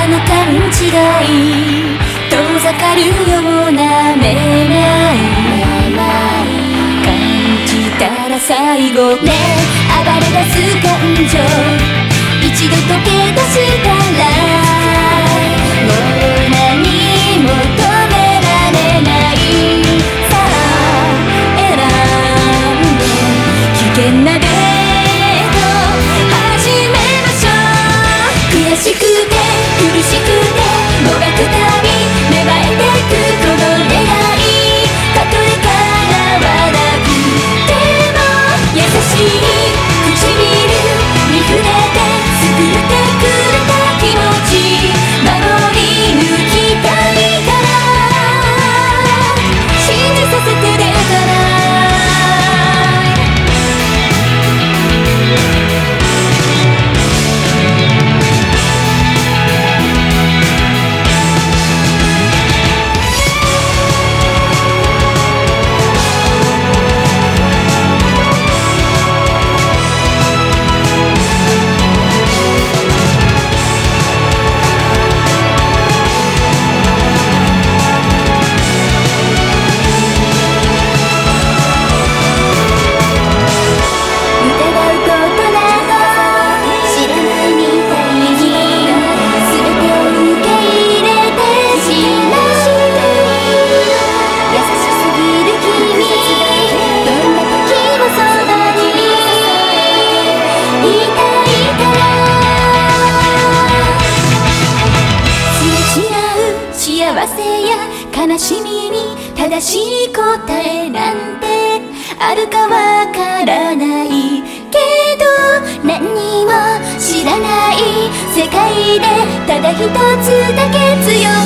あの勘違い遠ざかるようなめまい感じたら最後ね暴れ出す感情一度溶け出したらもう何も止められないさあ選んで危険なデート始めましょう悔しくて苦しくてもがくたび芽生えてくこの願いたとえ叶わなくても優しい唇に触れて救ってくれた気持ち守り抜きたいから信じさせてねから幸せや悲しみに正しい答えなんてあるかわからないけど何にも知らない世界でただ一つだけ強い